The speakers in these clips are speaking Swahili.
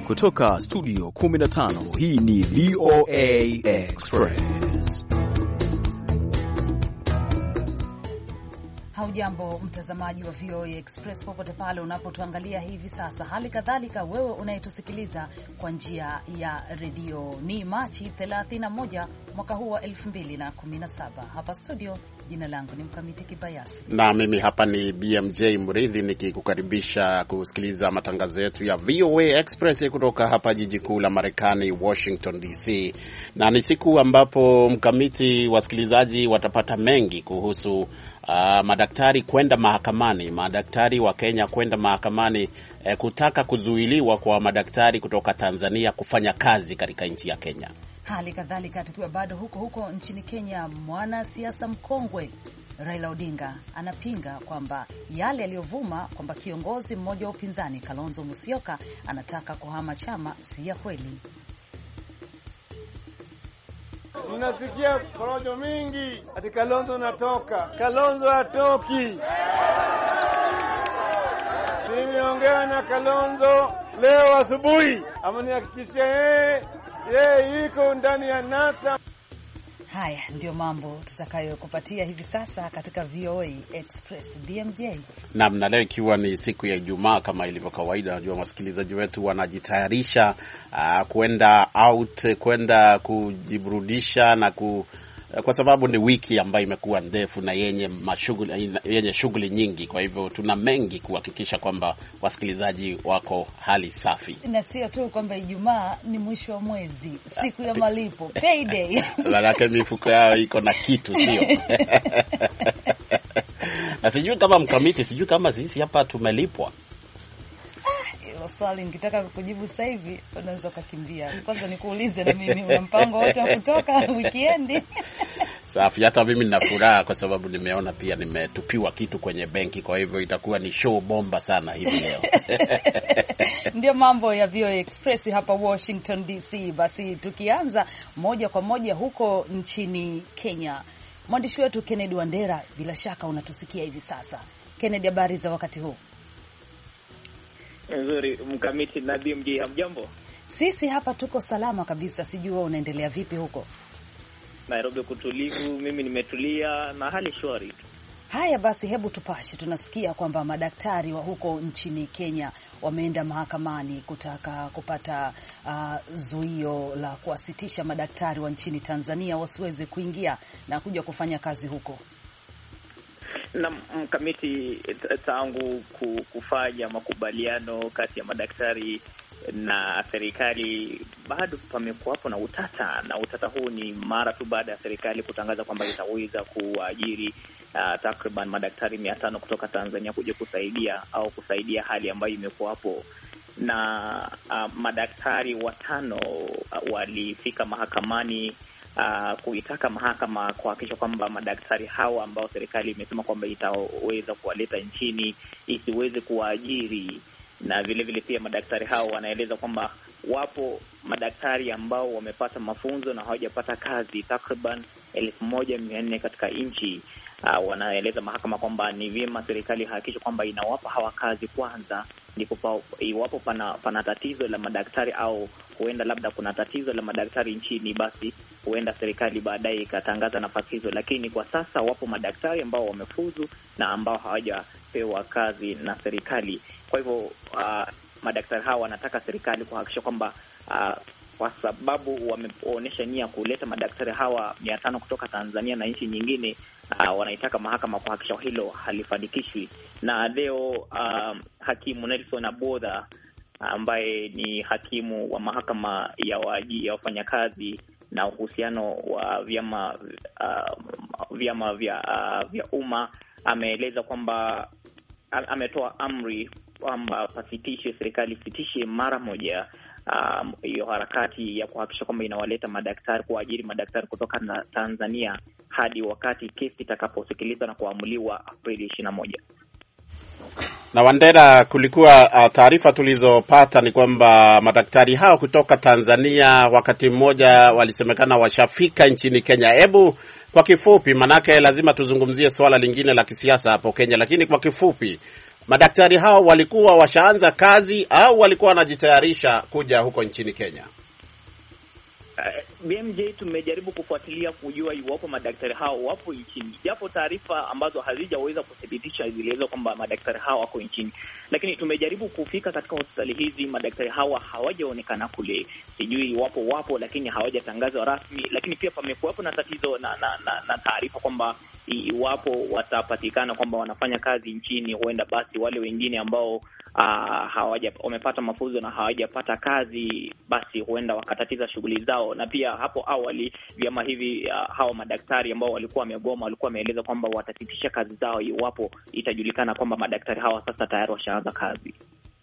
Kutoka studio 15, hii ni VOA Express. Hujambo mtazamaji wa VOA Express popote pale unapotuangalia hivi sasa. Hali kadhalika wewe unayetusikiliza kwa njia ya redio. Ni Machi 31 mwaka huu wa 2017. Hapa studio jina langu ni Mkamiti Kibayasi. Na mimi hapa ni BMJ Mridhi nikikukaribisha kusikiliza matangazo yetu ya VOA Express kutoka hapa jiji kuu la Marekani, Washington DC. Na ni siku ambapo Mkamiti, wasikilizaji watapata mengi kuhusu madaktari kwenda mahakamani, madaktari wa Kenya kwenda mahakamani kutaka kuzuiliwa kwa madaktari kutoka Tanzania kufanya kazi katika nchi ya Kenya. Hali kadhalika tukiwa bado huko nchini Kenya, mwanasiasa mkongwe Raila Odinga anapinga kwamba yale yaliyovuma kwamba kiongozi mmoja wa upinzani Kalonzo Musyoka anataka kuhama chama si ya kweli. Ninasikia porojo mingi ati Kalonzo natoka. Kalonzo hatoki. Nimeongea na Kalonzo leo asubuhi. Amenihakikishia yeye yuko ndani ya NASA. Haya ndio mambo tutakayokupatia hivi sasa katika VOA Express. BMJ. Naam, na leo ikiwa ni siku ya Ijumaa kama ilivyo kawaida, najua wasikilizaji wetu wanajitayarisha kwenda out, kwenda kujiburudisha na kwa sababu ni wiki ambayo imekuwa ndefu na yenye shughuli nyingi. Kwa hivyo tuna mengi kuhakikisha kwamba wasikilizaji wako hali safi. Na sio tu kwamba Ijumaa ni mwisho wa mwezi, siku ya malipo, payday. Baraka mifuko yao iko na kitu, sio? Na sijui kama Mkamiti, sijui kama sisi hapa tumelipwa. Swali nikitaka kujibu sasa hivi unaweza kukimbia. Kwanza nikuulize na mimi una mpango wote wa kutoka weekend? Safi, hata mimi nina furaha kwa sababu nimeona pia nimetupiwa kitu kwenye benki, kwa hivyo itakuwa ni show bomba sana hivi leo. Ndio mambo ya VOA Express hapa Washington DC. Basi tukianza moja kwa moja huko nchini Kenya. Mwandishi wetu Kennedy Wandera, bila shaka unatusikia hivi sasa. Kennedy, habari za wakati huu? Nzuri Mkamiti na BMJ, hamjambo? Sisi hapa tuko salama kabisa, sijui wewe unaendelea vipi huko? Nairobi kutulivu, mimi nimetulia na hali shwari. Haya basi, hebu tupashe. Tunasikia kwamba madaktari wa huko nchini Kenya wameenda mahakamani kutaka kupata zuio la kuwasitisha madaktari wa nchini Tanzania wasiweze kuingia na kuja kufanya kazi huko. Na Mkamiti, tangu kufanya makubaliano kati ya madaktari na serikali bado pamekuwa hapo na utata huu ni mara tu baada ya serikali kutangaza kwamba itaweza kuajiri takriban madaktari 500 kutoka Tanzania kuja kusaidia hali ambayo imekuwa hapo. Na madaktari 5 walifika mahakamani kuitaka mahakama kuhakikisha kwamba madaktari hawa ambao serikali imesema kwamba itaweza kuwaleta nchini isiweze kuwaajiri. Na vile vile pia madaktari hao wanaeleza kwamba wapo madaktari ambao wamepata mafunzo na hawajapata kazi takriban 1400 katika nchi. Wanaeleza mahakama kwamba ni vyema serikali hakikisha kwamba inawapa hawa kazi kwanza, ndipo iwapo pana tatizo la madaktari au huenda labda kuna tatizo la madaktari nchini, basi huenda serikali baadaye ikatangaza nafasi hizo. Lakini kwa sasa wapo madaktari ambao wamefuzu na ambao hawajapewa kazi na serikali. Kwa hivyo madaktari hawa wanataka serikali kuhakikisha kwamba kwa sababu wameonyesha nia kuleta madaktari hawa 500 kutoka Tanzania na nchi nyingine, wanaitaka mahakama kuhakikisha hilo halifanikishwi. Na leo hakimu Nelson Abodha ambaye ni hakimu wa mahakama ya wafanyakazi na uhusiano wa vyama vya umma ameeleza kwamba ametoa amri kwamba serikali isitishe mara moja hiyo harakati ya kuhakikisha kwamba inawaleta madaktari, kuajiri madaktari kutoka Tanzania hadi wakati kesi itakaposikilizwa na kuamuliwa Aprili 21. Na Wandera, kulikuwa taarifa tulizopata ni kwamba madaktari hao kutoka Tanzania wakati mmoja walisemekana washafika nchini Kenya. Hebu kwa kifupi, manake lazima tuzungumzie swala lingine la kisiasa hapo Kenya, lakini kwa kifupi madaktari hao walikuwa washaanza kazi au walikuwa wanajitayarisha kuja huko nchini Kenya? BMJ, tumejaribu kufuatilia kujua iwapo madaktari hao wapo nchini, japo taarifa ambazo hazijaweza kuthibitisha zilieleza kwamba madaktari hao wako nchini, lakini tumejaribu kufika katika hospitali hizi. Madaktari hawa hawajaonekana kule, sijui iwapo wapo, lakini hawajatangazwa rasmi. Lakini pia pamekuwapo na tatizo na taarifa kwamba iwapo watapatikana kwamba wanafanya kazi nchini, huenda basi wale wengine ambao wamepata mafunzo na hawajapata kazi, basi huenda wakatatiza shughuli zao. Na pia hapo awali vyama hivi hawa madaktari ambao walikuwa wamegoma walikuwa wameeleza kwamba watasitisha kazi zao iwapo itajulikana kwamba madaktari hawa sasa tayari washaanza kazi.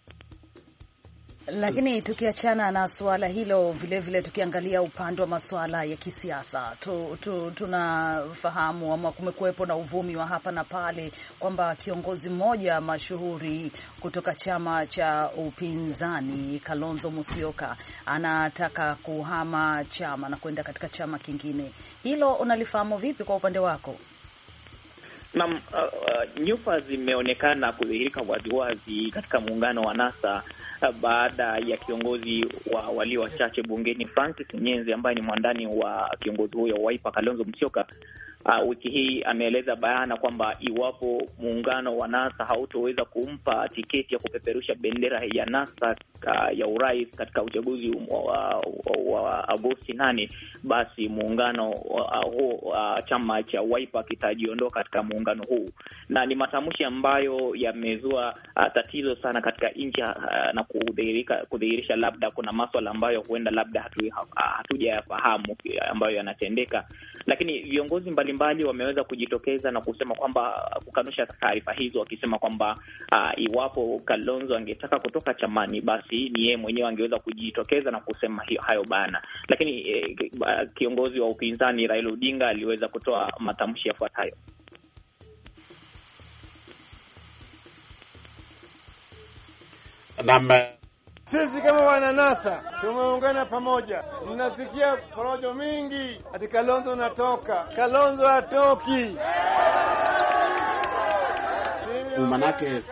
Lakini tukiachana na suala hilo, vile tukiangalia upande wa masuala ya kisiasa, tunafahamu ama kumekuwepo na uvumi wa hapa na pale kwamba kiongozi mmoja mashuhuri kutoka chama cha upinzani, Kalonzo Musyoka, anataka kuhama chama na kwenda katika chama kingine. Hilo unalifahamu vipi kwa upande wako? Na nyufa zimeonekana kudhihirika waziwazi katika muungano wa NASA baada ya kiongozi wa walio wachache bungeni Francis Nyenze, ambaye ni mwandani wa kiongozi huyo wa Wiper Kalonzo Musyoka, wiki hii ameeleza bayana kwamba iwapo muungano wa NASA hautoweza kumpa tiketi ya kupeperusha bendera ya NASA ya urais katika uchaguzi wa Agosti 8, basi muungano huo, chama cha Wiper kitajiondoa katika muungano huu. Na ni matamshi ambayo yamezua tatizo sana katika nchi na kudhihirisha labda kuna masuala ambayo huenda labda hatujayafahamu ambayo yanatendeka. Lakini viongozi mbalimbali wameweza kujitokeza na kusema kwamba, kukanusha taarifa hizo, wakisema kwamba iwapo Kalonzo angetaka kutoka chamani, basi ni yeye mwenyewe angeweza kujitokeza na kusema hayo bana. Lakini kiongozi wa upinzani Raila Odinga aliweza kutoa matamshi yafuatayo. Sisi kama wananasa tumeungana pamoja. Mnasikia porojo mingi ati Kalonzo natoka. Kalonzo hatoki. Manake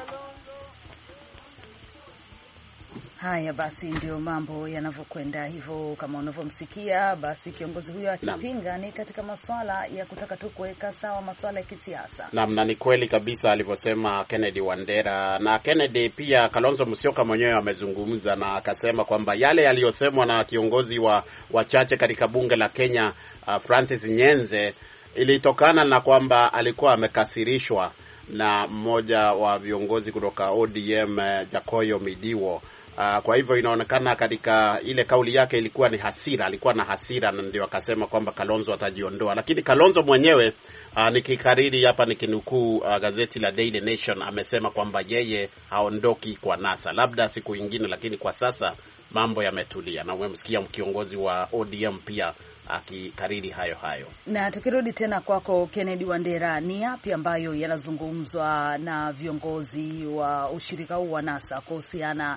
haya basi ndio mambo yanavyokwenda hivyo, kama unavyomsikia. Basi kiongozi huyo akipinga ni katika masuala ya kutaka tu kuweka sawa masuala ya kisiasa. Na ni kweli kabisa alivyosema Kennedy Wandera. Na Kennedy, pia Kalonzo Musyoka mwenyewe amezungumza na akasema kwamba yale yaliyosemwa na kiongozi wa wachache katika bunge la Kenya, Francis Nyenze, ilitokana na kwamba alikuwa amekasirishwa na mmoja wa viongozi kutoka ODM, Jakoyo Midiwo. Kwa hivyo inaonekana katika ile kauli yake ilikuwa ni hasira, alikuwa na hasira, na ndio akasema kwamba Kalonzo atajiondoa. Lakini Kalonzo mwenyewe, nikikariri hapa nikinukuu gazeti la Daily Nation, amesema kwamba yeye haondoki kwa NASA, labda siku nyingine, lakini kwa sasa mambo yametulia. Na umemsikia kiongozi wa ODM pia akikariri hayo. Na tukirudi tena kwako Kennedy Wandera, ni yapi ambayo yanazungumzwa na viongozi wa ushirika huu wa NASA kuhusiana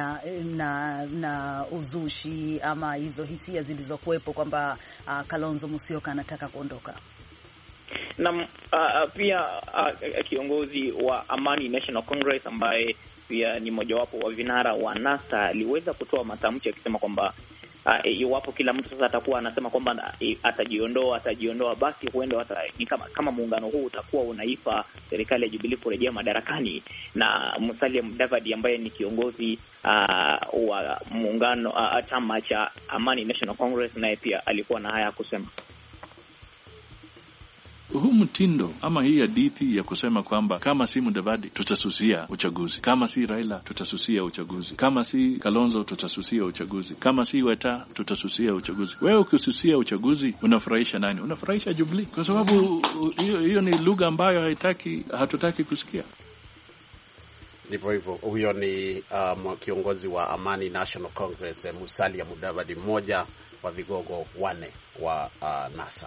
na uzushi ama hizo hisia zilizokuwepo kwamba Kalonzo Musyoka anataka kuondoka? Na pia kiongozi wa Amani National Congress ambaye pia ni mojawapo wa vinara wa NASA aliweza kutoa matamshi akisema kwamba iwapo kila mtu sasa atakuwa anasema kwamba atajiondoa, basi huenda ni kama muungano huu utakuwa unaipa serikali ya Jubilee kurejea madarakani. Na Musalia Mudavadi ambaye ni kiongozi wa muungano chama cha Amani National Congress, naye pia alikuwa na haya kusema. Huu mtindo ama hii hadithi ya kusema kwamba kama si Mudavadi tutasusia uchaguzi, kama si Raila tutasusia uchaguzi, kama si Kalonzo tutasusia uchaguzi, kama si Weta tutasusia uchaguzi. Wewe ukisusia uchaguzi unafurahisha nani? Unafurahisha Jubilee, kwa sababu hiyo ni lugha ambayo hatutaki kusikia. Ndivyo hivyo. Huyo ni kiongozi wa Amani National Congress, Musalia Mudavadi, mmoja wa vigogo 4 wa NASA.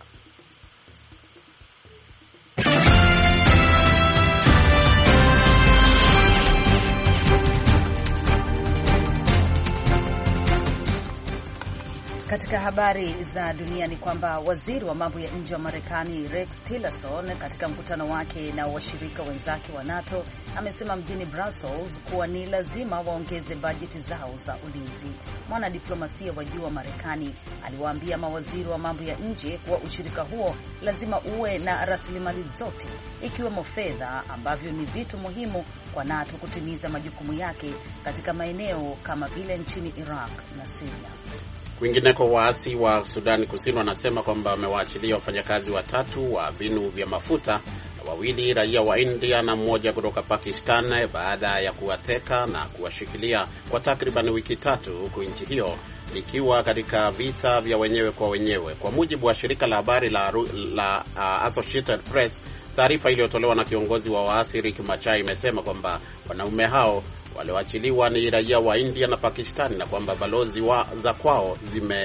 Katika habari za dunia ni kwamba waziri wa mambo ya nje wa Marekani Rex Tillerson katika mkutano wake na washirika wenzake wa NATO amesema mjini Brussels kuwa ni lazima waongeze bajeti zao za ulinzi. Mwanadiplomasia wa juu wa Marekani aliwaambia mawaziri wa mambo ya nje kuwa ushirika huo lazima uwe na rasilimali zote ikiwemo fedha ambavyo ni vitu muhimu kwa NATO kutimiza majukumu yake katika maeneo kama vile nchini Iraq na Syria. Kwingineko, waasi wa Sudan Kusini wanasema kwamba wamewaachilia wafanyakazi 3 wa vinu vya mafuta, 2 raia wa India na 1 kutoka Pakistan baada ya kuwateka na kuwashikilia kwa takriban wiki 3 huku nchi hiyo ikiwa katika vita vya wenyewe kwa wenyewe. Kwa mujibu wa shirika la habari la Associated Press, taarifa iliyotolewa na kiongozi wa waasi Riek Machar imesema kwamba wanaume hao walioachiliwa ni raia wa India na Pakistan na kwamba balozi za kwao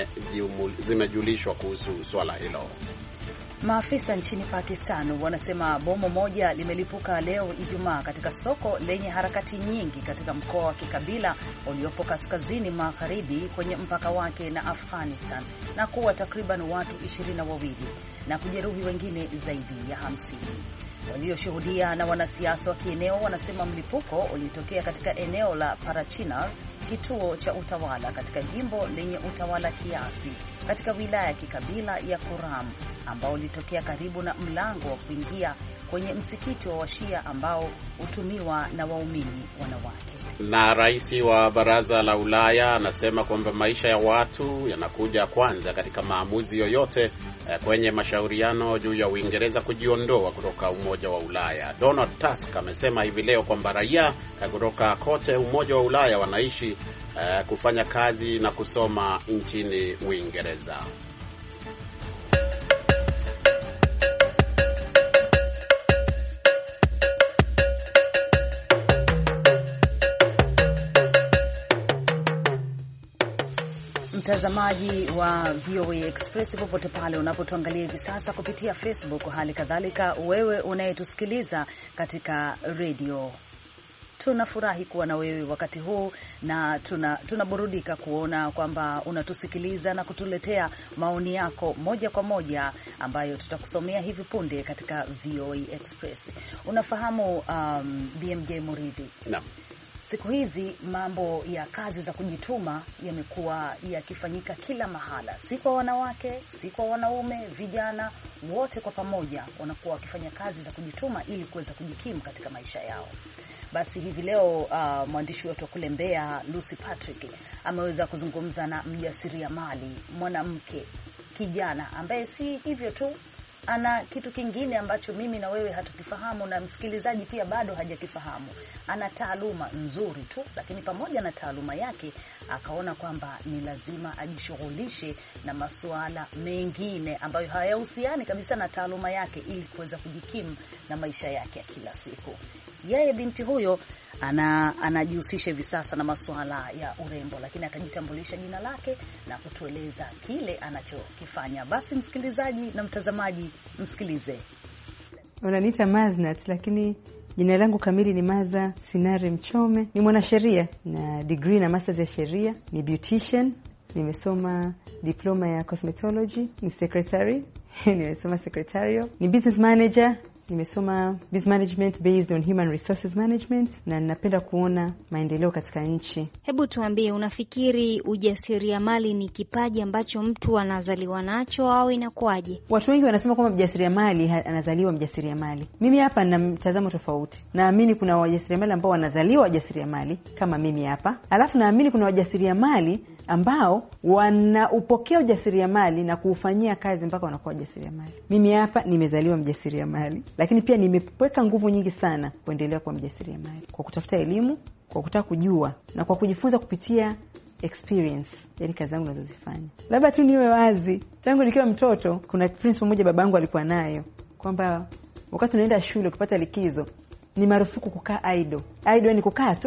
zimejulishwa kuhusu swala hilo. Maafisa nchini Pakistan wanasema bomu moja limelipuka leo Ijumaa katika soko lenye harakati nyingi katika mkoa wa kikabila uliopo kaskazini magharibi kwenye mpaka wake na Afghanistan na kuwa takriban watu 22 na kujeruhi wengine zaidi ya 50. Walioshuhudia na wanasiasa wa kieneo wanasema mlipuko ulitokea katika eneo la Parachinar, kituo cha utawala katika jimbo lenye utawala kiasi katika wilaya ya kikabila ya Kuram, ambao ulitokea karibu na mlango wa kuingia kwenye msikiti wa Washia ambao hutumiwa na waumini wanawake. Na rais wa Baraza la Ulaya anasema kwamba maisha ya watu yanakuja kwanza katika maamuzi yoyote kwenye mashauriano juu ya Uingereza kujiondoa kutoka Umoja wa Ulaya. Donald Tusk amesema hivi leo kwamba raia kutoka kote Umoja wa Ulaya wanaishi kufanya kazi na kusoma nchini Uingereza. Mtazamaji wa VOA Express popote pale unapotuangalia hivi sasa kupitia Facebook, hali kadhalika wewe unayetusikiliza katika radio, tunafurahi kuwa na wewe wakati huu na tunaburudika kuona kwamba unatusikiliza na kutuletea maoni yako moja kwa moja ambayo tutakusomea hivi punde katika VOA Express. Unafahamu BMJ Muridhi? Naam. Siku hizi mambo ya kazi za kujituma yamekuwa yakifanyika kila mahala, si kwa wanawake, si kwa wanaume, vijana wote kwa pamoja wanakuwa wakifanya kazi za kujituma ili kuweza kujikimu katika maisha yao. Basi hivi leo mwandishi wetu wa kule Mbeya Lucy Patrick ameweza kuzungumza na mjasiriamali mwanamke kijana ambaye si hivyo tu, ana kitu kingine ambacho mimi na wewe hatukifahamu na msikilizaji pia bado hajakifahamu. Ana taaluma nzuri tu, lakini pamoja na taaluma yake akaona kwamba ni lazima ajishughulishe na masuala mengine ambayo hayahusiani kabisa na taaluma yake ili kuweza kujikimu na maisha yake ya kila siku. Yeye binti huyo anajihusisha hivi sasa na masuala ya urembo, lakini atajitambulisha jina lake na kutueleza kile anachokifanya. Basi msikilizaji na mtazamaji, msikilize. Unaniita Maznat, lakini jina langu kamili ni Maza Sinare Mchome. Ni mwanasheria na degree na masters ya sheria, ni beautician, nimesoma diploma ya cosmetology, ni secretary, nimesoma secretarial, ni business manager, nimesoma business management based on human resources management, na ninapenda kuona maendeleo katika nchi. Hebu tuambie, unafikiri ujasiriamali ni kipaji ambacho mtu anazaliwa nacho au inakuwaje? Watu wengi wanasema kwamba mjasiriamali anazaliwa mjasiriamali. Mimi hapa nina mtazamo tofauti. Naamini kuna wajasiriamali ambao wanazaliwa wajasiriamali kama mimi hapa. Alafu naamini kuna wajasiriamali ambao wanaupokea ujasiriamali na kuufanyia kazi mpaka wanakuwa wajasiriamali. Mimi hapa nimezaliwa mjasiriamali, lakini pia nimeweka nguvu nyingi sana kuendelea kuwa mjasiriamali kwa kutafuta elimu, kwa kutaka kujua na kwa kujifunza kupitia experience, yani kazi zangu nazozifanya. Labda tu niwe wazi, tangu nikiwa mtoto kuna principle moja babangu alikuwa nayo kwamba wakati unaenda shule kupata likizo ni marufuku kukaa idle. Idle ni kukaa tu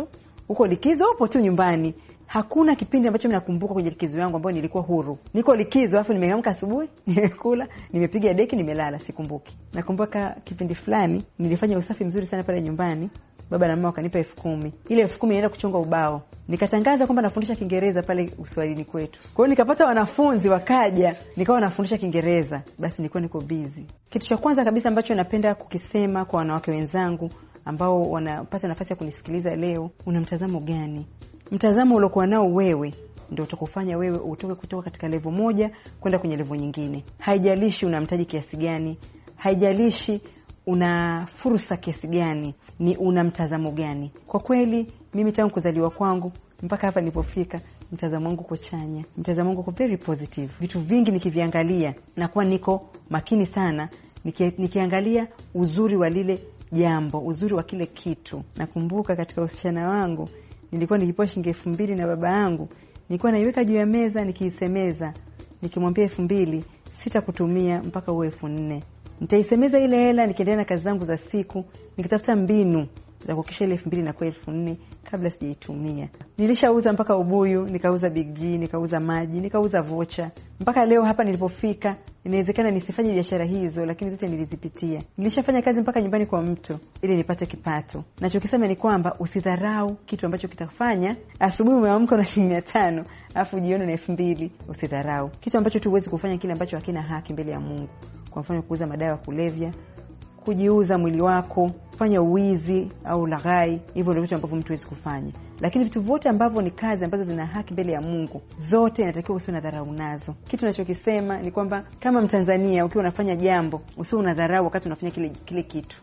Uko likizo upo tu nyumbani. Hakuna kipindi ambacho mimi nakumbuka kwenye likizo yangu ambayo nilikuwa huru. Niko likizo alafu nimeamka asubuhi, nimekula, nimepiga deki, nimelala, sikumbuki. Nakumbuka kipindi fulani nilifanya usafi mzuri sana pale nyumbani. Baba na mama wakanipa 10,000. Ile 10,000 nienda kuchonga ubao. Nikatangaza kwamba nafundisha Kiingereza pale Uswahilini kwetu. Kwa hiyo nikapata wanafunzi wakaja, nikawa nafundisha Kiingereza. Basi nilikuwa niko busy. Kitu cha kwanza kabisa ambacho napenda kukisema kwa wanawake wenzangu ambao wanapata nafasi ya kunisikiliza leo, una mtazamo gani? Mtazamo uliokuwa nao wewe ndio utakufanya wewe utoke kutoka katika level moja kwenda kwenye level nyingine. Haijalishi una mtaji kiasi gani, haijalishi una fursa kiasi gani, ni una mtazamo gani. Kwa kweli mimi tangu kuzaliwa kwangu mpaka hapa nilipofika, mtazamo wangu uko chanya, mtazamo wangu uko very positive. Vitu vingi nikiviangalia na kuwa niko makini sana, nikiangalia uzuri wa lile jambo, uzuri wa kile kitu. Nakumbuka katika usichana wangu nilikuwa nikipewa shilingi 2,000 na baba yangu, nilikuwa naiweka juu ya meza nikiisemeza, nikimwambia 2,000 sitakutumia mpaka uwe 4,000. Nitaisemeza ile hela nikiendelea na kazi zangu za siku, nikitafuta mbinu za kuhakikisha ile 2,000 na kwa 4,000 kabla sijaitumia. Nilishauza mpaka ubuyu, nikauza Big G, nikauza maji, nikauza vocha. Mpaka leo hapa nilipofika, inawezekana nisifanye biashara hizo, lakini zote nilizipitia. Nilishafanya kazi mpaka nyumbani kwa mtu ili nipate kipato. Nachokisema ni kwamba usidharau kitu ambacho kitakufanya asubuhi umeamka na shilingi 500, alafu jioni na 2,000. Usidharau kitu ambacho tu huwezi kufanya, kile ambacho hakina haki mbele ya Mungu. Kwa mfano kuuza madawa ya kulevya, kujiuza mwili wako, kufanya uwizi au laghai, hivyo ndio vitu ambavyo mtu hawezi kufanya. Lakini vitu vyote ambavyo ni kazi ambazo zina haki mbele ya Mungu, zote inatakiwa usiwe na dharau nazo. Kitu ninachokisema ni kwamba kama Mtanzania ukiwa unafanya jambo, usiwe una dharau wakati unafanya kile kitu.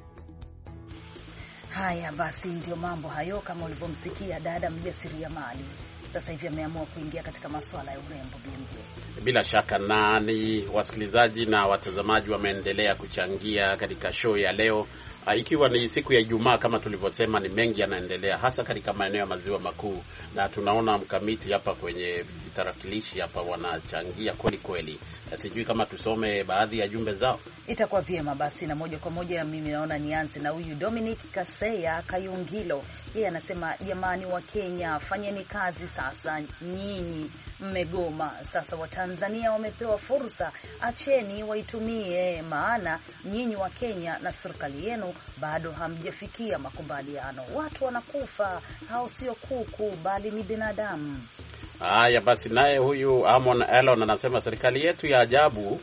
Haya basi, ndio mambo hayo kama ulivyomsikia dada mjasiriamali. Sasa hivi ameamua kuingia katika masuala ya urembo BMJ. Bila shaka na ni wasikilizaji na watazamaji wameendelea kuchangia katika show ya leo. Ikiwa ni siku ya Ijumaa kama tulivyosema, ni mengi yanaendelea hasa katika maeneo ya maziwa makuu, na tunaona mkamiti hapa kwenye tarakilishi hapa wanachangia kweli kweli. Sijui kama tusome baadhi ya jumbe zao. Itakuwa vyema basi, na moja kwa moja mimi naona nianze na huyu Dominic Kaseya Kayungilo. Yeye anasema jamani wa Kenya, fanyeni kazi sasa, nyinyi mmegoma. Sasa Watanzania wamepewa fursa, acheni waitumie, maana nyinyi wa Kenya na serikali yenu bado hamjafikia makubaliano. Watu wanakufa, hao sio kuku bali ni binadamu. Haya basi, naye huyu Amon Elon anasema serikali yetu ya ajabu.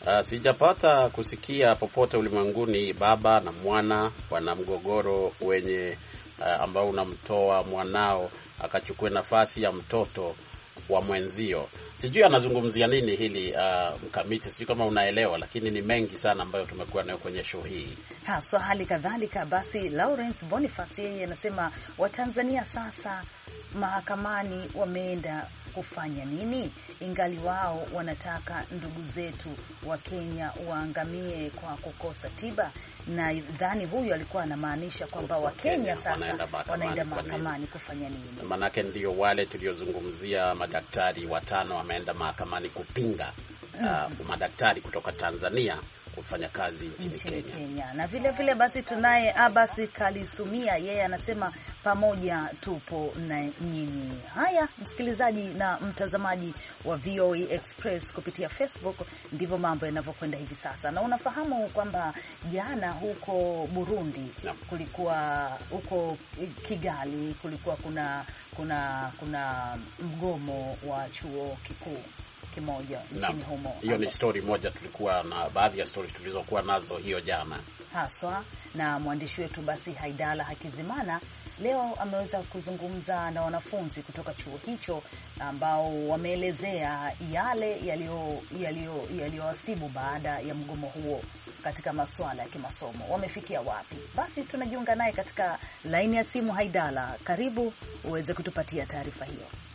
Sijapata kusikia popote ulimwenguni baba na mwana wana mgogoro wenye ambao unamtoa mwanao akachukua nafasi ya mtoto wa mwenzio. Sijui anazungumzia nini hili mkamiti, sijui kama unaelewa, lakini ni mengi sana ambayo tumekuwa nayo kwenye show hii. Hasa hali kadhalika basi Lawrence Boniface yeye anasema Watanzania sasa mahakamani wameenda kufanya nini? Ingali wao wanataka ndugu zetu wa Kenya waangamie kwa kukosa tiba. Na dhani huyu alikuwa anamaanisha kwamba wa Kenya sasa wanaenda mahakamani kufanya nini? Manake ndio wale tuliozungumzia madaktari 5 wameenda mahakamani kupinga madaktari kutoka Tanzania kufanya kazi nchini Kenya. Na vile vile basi tunaye Abbas Kalisumia, yeye anasema pamoja tupo na nyinyi. Haya msikilizaji na mtazamaji wa VOA Express kupitia Facebook, ndivyo mambo yanavyokwenda hivi sasa. Na unafahamu kwamba jana huko Burundi kulikuwa huko Kigali kulikuwa kuna mgomo wa chuo kikuu kimoja nchini humo. Hiyo ni story moja, tulikuwa na baadhi ya stories tulizokuwa nazo hiyo jana haswa, na mwandishi wetu basi Haidala Hakizimana leo ameweza kuzungumza na wanafunzi kutoka chuo hicho ambao wameelezea yale yaliyowasibu baada ya mgomo huo katika masuala ya kimasomo. Wamefikia wapi? Basi tunajiunga naye katika laini ya simu. Haidala, karibu uweze kutupatia taarifa hiyo.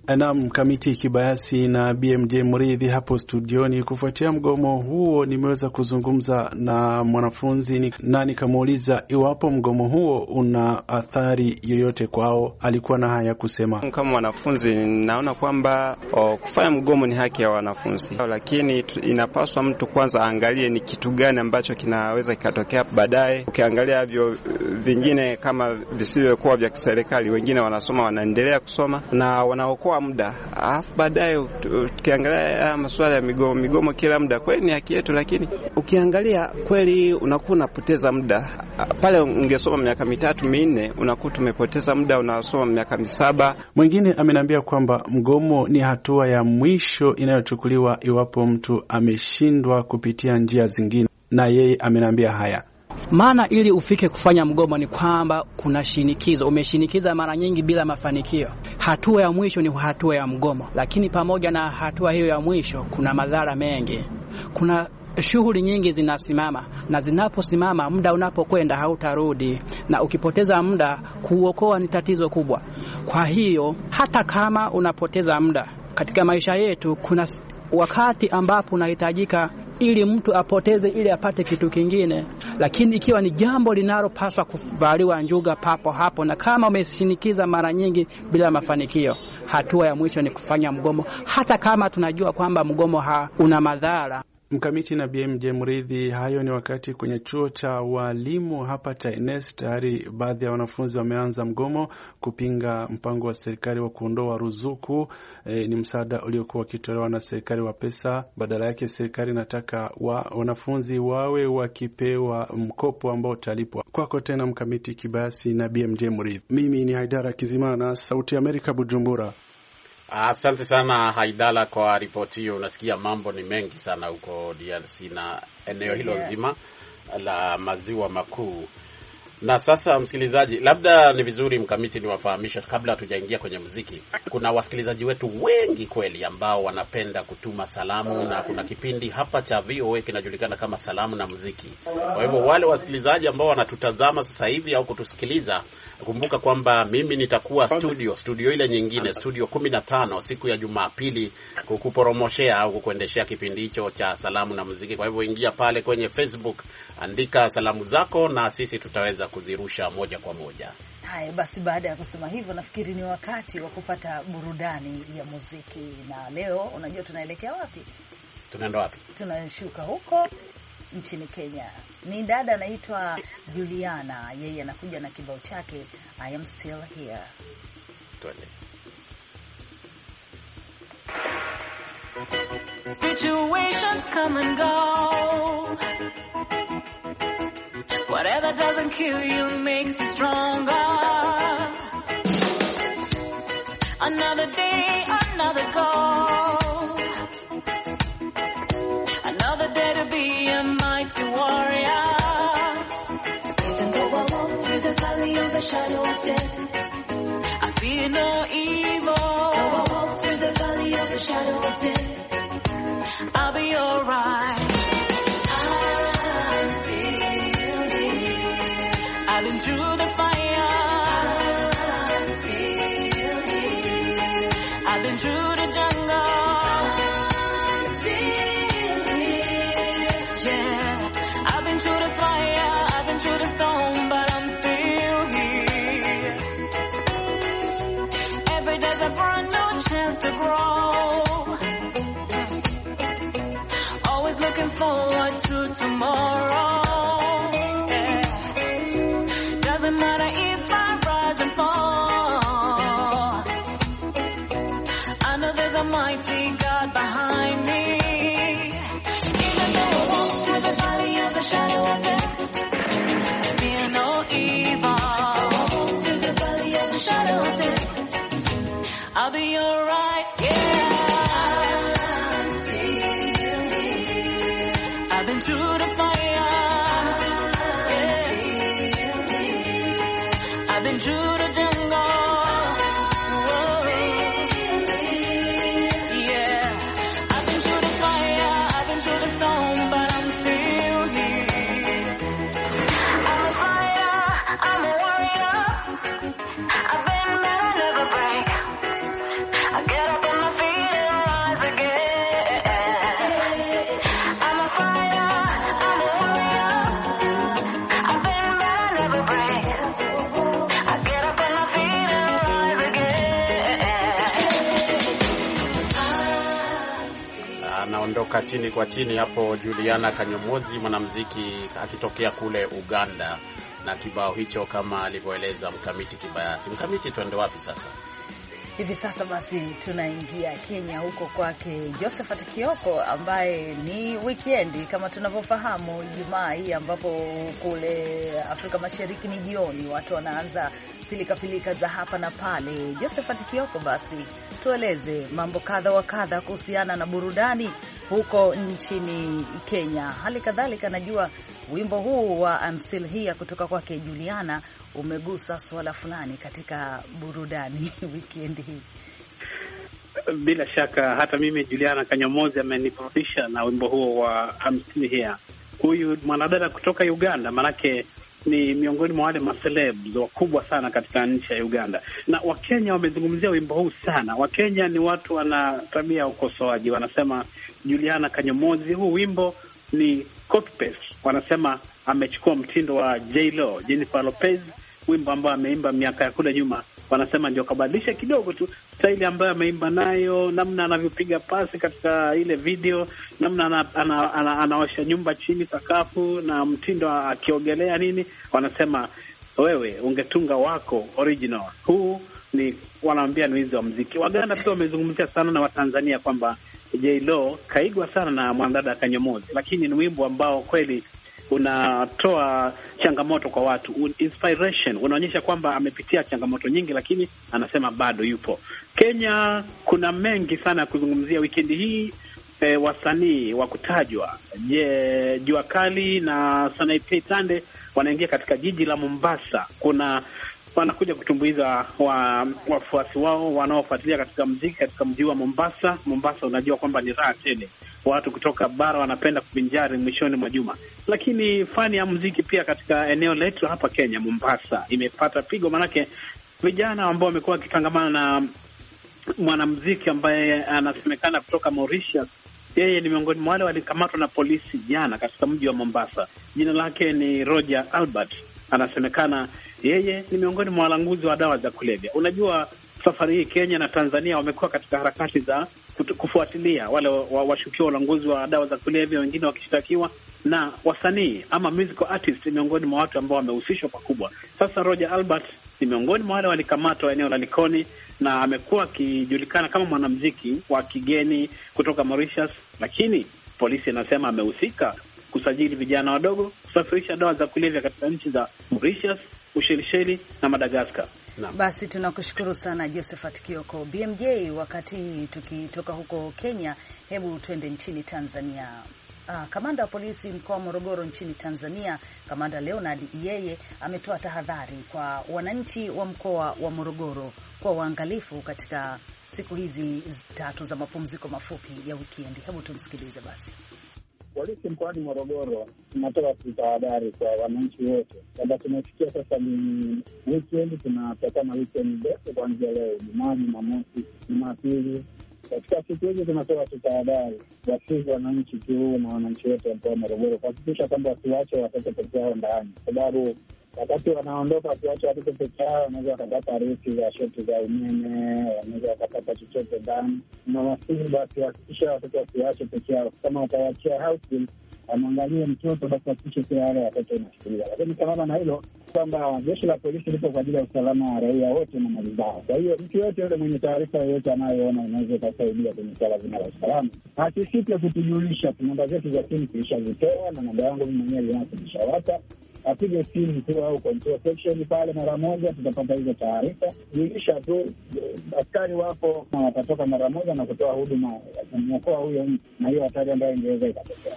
Naam, Kamiti Kibayasi na BMJ Mridhi hapo studioni. Kufuatia mgomo huo, nimeweza kuzungumza na mwanafunzi na nikamuuliza iwapo mgomo huo una athari yoyote kwao. Alikuwa na haya kusema. Kama wanafunzi, naona kwamba kufanya mgomo ni haki ya wanafunzi, lakini inapaswa mtu kwanza angalie ni kitu gani ambacho kinaweza kikatokea baadaye. Ukiangalia hivyo vingine kama visivyokuwa vya kiserikali, wengine wanasoma, wanaendelea kusoma na wanaokoa muda. Alafu baadaye tukiangalia masuala ya migomo kila muda, kweli ni haki yetu, lakini ukiangalia kweli unakuwa unapoteza muda. Pale ungesoma miaka 3-4 unakuwa tumepoteza muda, unasoma miaka 7. Mwingine ameniambia kwamba mgomo ni hatua ya mwisho inayochukuliwa iwapo mtu ameshindwa kupitia njia zingine, na yeye ameniambia haya. Maana ili ufike kufanya mgomo ni kwamba kuna shinikizo, umeshinikiza mara nyingi bila mafanikio. Hatua ya mwisho ni hatua ya mgomo, lakini pamoja na hatua hiyo ya mwisho kuna madhara mengi. Kuna shughuli nyingi zinasimama, na zinaposimama muda unapokwenda hautarudi, na ukipoteza muda kuokoa ni tatizo kubwa. Kwa hiyo hata kama unapoteza muda katika maisha yetu, kuna wakati ambapo unahitajika ili mtu apoteze ili apate kitu kingine, lakini ikiwa ni jambo linalopaswa kuvaliwa njuga papo hapo, na kama umeshinikiza mara nyingi bila mafanikio, hatua ya mwisho ni kufanya mgomo, hata kama tunajua kwamba mgomo una madhara. Mkamiti na BMJ Mridhi, hayo ni wakati kwenye chuo cha walimu hapa cha Ines tayari baadhi ya wanafunzi wameanza mgomo kupinga mpango wa serikali wa kuondoa ruzuku. Ni msaada uliokuwa ukitolewa na serikali wa pesa. Badala yake serikali inataka wanafunzi wawe wakipewa mkopo ambao utalipwa. Kwako tena Mkamiti Kibayasi na BMJ Mridhi. Mimi ni Haidara Kizimana, Sauti ya Amerika, Bujumbura. Asante sana Haidala kwa ripoti hiyo. Unasikia mambo ni mengi sana huko DRC na eneo hilo nzima la maziwa makuu. Na sasa msikilizaji, labda ni vizuri Mkamiti niwafahamisha kabla hatujaingia kwenye muziki. Kuna wasikilizaji wetu wengi kweli ambao wanapenda kutuma salamu, na kuna kipindi hapa cha VOA kinajulikana kama Salamu na Muziki. Kwa hivyo wale wasikilizaji ambao wanatutazama sasa hivi au kutusikiliza, kumbuka kwamba mimi nitakuwa studio ile nyingine, studio 15 siku ya Jumapili kukuporomoshea au kukuendeshea kipindi hicho cha Salamu na Muziki. Kwa hivyo ingia pale kwenye Facebook, andika salamu zako na sisi tutaweza kuzirusha moja kwa moja. Haya basi, baada ya kusema hivyo, nafikiri ni wakati wa kupata burudani ya muziki. Na leo unajua tunaelekea wapi? Tunaenda wapi? Tunashuka huko nchini Kenya. Ni dada anaitwa Juliana, yeye anakuja na kibao chake I Am Still Here. Twende. Situations come and go. Whatever doesn't kill you makes you stronger. Another day, another goal. Another day to be a mighty warrior. Even though I walk through the valley of the shadow of death, I fear no evil. Though I walk through the valley of the shadow of death, I'll be alright. I've been through the fire. I've been through the jungle. Yeah, I've been through the fire. I've been through the storm, but I'm still here. Every day's a brand new chance to grow. Always looking forward to tomorrow. Doesn't matter if I rise and fall, I know there's a mighty God behind me. Even though I walk through the valley of the shadow of death, I fear no evil. I walk through the valley of the shadow of death, I'll be alright, yeah. I've been through the fire. I've been through the jungle. Whoa. Yeah, I've been through the fire, I've been through the storm, but I'm still here. I'm a fighter, I'm a warrior. I've been better, never break. I get kutoka chini kwa chini hapo, Juliana Kanyomozi, mwanamuziki akitokea kule Uganda, na kibao hicho kama alivyoeleza Mkamiti Kibayasi. Mkamiti, tuende wapi sasa? Hivi sasa basi tunaingia Kenya, huko kwake Josephat Kioko, ambaye ni weekend kama tunavyofahamu Ijumaa hii, ambapo kule Afrika Mashariki ni jioni, watu wanaanza pilika za hapa na pale. Josephat Kioko, basi tueleze mambo kadha wa kadha kuhusiana na burudani huko nchini Kenya. Hali kadhalika najua wimbo huu wa I'm Still Here kutoka kwake Juliana umegusa swala fulani katika burudani weekend hii. Bila shaka hata mimi Juliana Kanyomozi ameniburudisha na wimbo huo wa I'm Still Here. Huyu mwanadada kutoka Uganda, manake ni miongoni mwa wale macelebs wakubwa sana katika nchi ya Uganda. Na Wakenya wamezungumzia wimbo huu sana. Wakenya ni watu wana tabia ya ukosoaji. Wanasema Juliana Kanyomozi, huu wimbo ni copy paste. Wanasema amechukua mtindo wa J-Lo, Jennifer Lopez, wimbo ambao ameimba miaka ya kule nyuma. Wanasema ndio kabadilisha kidogo tu staili ambayo ameimba nayo, namna anavyopiga pasi katika ile video, namna anaosha nyumba chini sakafu, na mtindo akiogelea nini. Wanasema wewe ungetunga wako original. Huu ni wanaambia ni wizi wa muziki. Waganda pia wamezungumzia sana na Watanzania kwamba J-Lo kaigwa sana na mwanadada Kanyomozi, lakini ni wimbo ambao kweli unatoa changamoto kwa watu, inspiration, unaonyesha kwamba amepitia changamoto nyingi, lakini anasema bado yupo. Kenya kuna mengi sana ya kuzungumzia wikendi hii. Wasanii wa kutajwa, Jua Kali na Sanaipei Tande wanaingia katika jiji la Mombasa. Wanakuja kutumbuiza wafuasi wao wanaofuatilia katika muziki katika mji wa Mombasa. Mombasa unajua kwamba ni raha tele. Watu kutoka bara wanapenda kuvinjari mwishoni mwa juma. Lakini fani ya muziki pia katika eneo letu hapa Kenya, Mombasa, imepata pigo, manake vijana ambao wamekuwa wakitangamana na mwanamuziki ambaye anasemekana kutoka Mauritius. Yeye ni miongoni mwa wale walikamatwa na polisi jana katika mji wa Mombasa. Jina lake ni Roger Albert. Anasemekana yeye ni miongoni mwa walanguzi wa dawa za kulevya. Unajua safari hii Kenya na Tanzania wamekuwa katika harakati za kufuatilia wale washukiwa walanguzi wa dawa za kulevya, wengine wakishtakiwa, na wasanii ama musical artist miongoni mwa watu ambao wamehusishwa pakubwa. Sasa Roger Albert ni miongoni mwa wale walikamatwa eneo la Likoni, na amekuwa akijulikana kama mwanamuziki wa kigeni kutoka Mauritius, lakini polisi inasema amehusika kusajili vijana wadogo, kusafirisha dawa za kulevya katika nchi za Mauritius, Ushelisheli na Madagascar. Basi tunakushukuru sana Josephat Kioko. BMJ, wakati tukitoka huko Kenya, hebu twende nchini Tanzania. Kamanda wa polisi mkoa wa Morogoro nchini Tanzania, Kamanda Leonard, yeye ametoa tahadhari kwa wananchi wa mkoa wa Morogoro kwa uangalifu katika siku hizi 3 za mapumziko mafupi ya wikendi. Hebu tumsikilize basi. Polisi mkoani Morogoro tunatoa tahadhari kwa wananchi wote kwamba tumefikia sasa ni weekend, tunatoka na weekend ndefu kuanzia leo Jumaa, Jumamosi, Jumapili. Katika siku hizi tunatoa tahadhari kwa sisi wananchi tu na wananchi wote mkoa wa Morogoro kuhakikisha kwamba wasiwache watoto peke yao ndani, sababu wakati wanaondoka wasiwache watoto peke yao, wanaweza wakapata riski za shoti za umeme, wanaweza wakapata chochote ndani. Na wasii basi hakikisha watoto wasiwache peke yao. Kama watawachia house, wanaangalia mtoto basi hakikisha pia wale watoto wanachukuliwa. Lakini kama na hilo kwamba jeshi la polisi lipo kwa ajili ya usalama wa raia wote na mali zao. Kwa hiyo mtu yote yule mwenye taarifa yoyote anayoona inaweza kusaidia kwenye swala zima la usalama, asisite kutujulisha. Namba zetu za simu tulishazitoa, na namba yangu mimi mwenyewe binafsi nishawapa. Apige simu tu au control section pale mara moja, tutapata hizo taarifa. Julisha tu, askari wapo na watatoka mara moja na kutoa huduma kumwokoa huyo na hiyo hatari ambayo ingeweza ikatokea.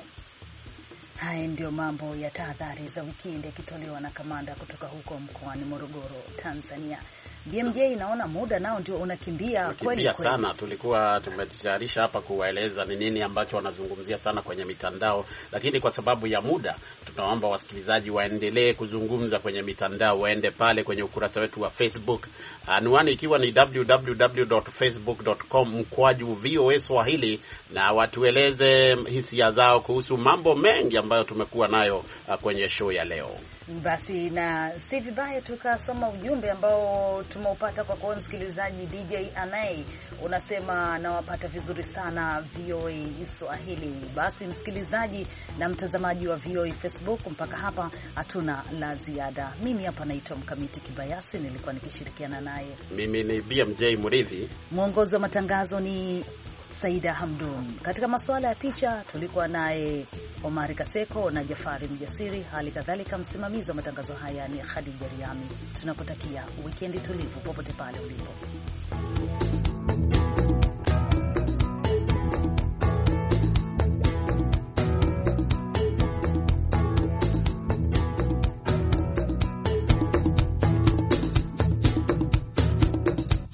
Haya ndio mambo ya tahadhari za wikendi yakitolewa na kamanda kutoka huko mkoani Morogoro, Tanzania. BMJ, naona muda nao ndio unakimbia kweli sana. Tulikuwa tumetayarisha hapa kuwaeleza ni nini ambacho wanazungumzia sana kwenye mitandao, lakini kwa sababu ya muda tunaomba wasikilizaji waendelee kuzungumza kwenye mitandao. Waende pale kwenye ukurasa wetu wa Facebook, anwani ikiwa ni www.facebook.com/VOA Swahili, na watueleze hisia zao kuhusu mambo mengi ambayo tumekuwa nayo kwenye show ya leo. Basi na si vibaya tukasoma ujumbe ambao tumeupata kwa kwa msikilizaji DJ Anai. Unasema nawapata vizuri sana VOA Swahili. Basi msikilizaji na mtazamaji wa VOA Facebook, mpaka hapa hatuna la ziada. Mimi hapa naitwa Mkamiti Kibayasi, nilikuwa nikishirikiana naye. Mimi ni BMJ Muridhi. Mwongozi wa matangazo ni Saida Hamdun. Katika masuala ya picha tulikuwa naye Omari Kaseko na Jafari Mjasiri. Hali kadhalika msimamizi wa matangazo haya ni Khadija Riami. Tunakutakia wikendi tulivu popote pale ulipo.